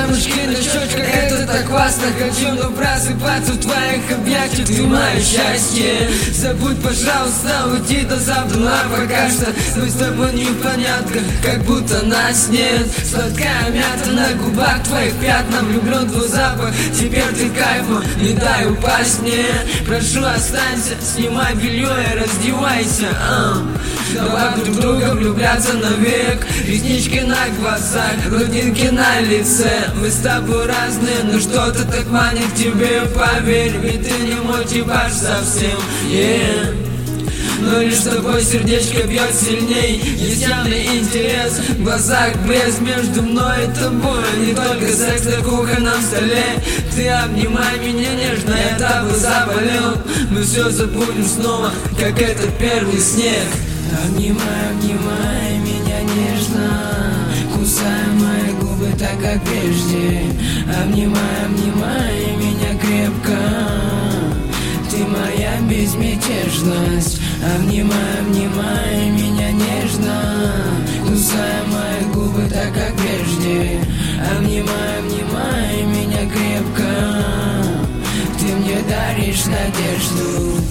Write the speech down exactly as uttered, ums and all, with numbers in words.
Ямочки на щечках, это так классно. Хочу, но просыпаться в твоих объятиях. Ты мое счастье. Забудь, пожалуйста, уйти до завтра. А пока что мы с тобой не в порядке, как будто нас нет. Сладкая мята на губах твоих пятна. Влюблен в твой запах, теперь ты кайфом. Не дай упасть мне. Прошу, останься, снимай белье и раздевайся. а. Давай друг друга влюбляться навек. Реснички на глазах, родинки на лице. Мы с тобой разные, но что-то так манит к тебе. Поверь, ведь ты не мой типаж совсем, yeah. Но лишь с тобой сердечко бьет сильней. Есть явный интерес, в глазах блеск между мной и тобой. Не только секс на кухонном столе. Ты обнимай меня нежно, я тобой заболел. Мы все забудем снова, как этот первый снег. Обнимай, обнимай меня нежно, кусай мои губы так, как прежде. Обнимай, обнимай меня крепко, ты моя безмятежность. Обнимай, обнимай меня нежно, кусай мои губы так, как прежде. Обнимай, обнимай меня крепко, ты мне даришь надежду.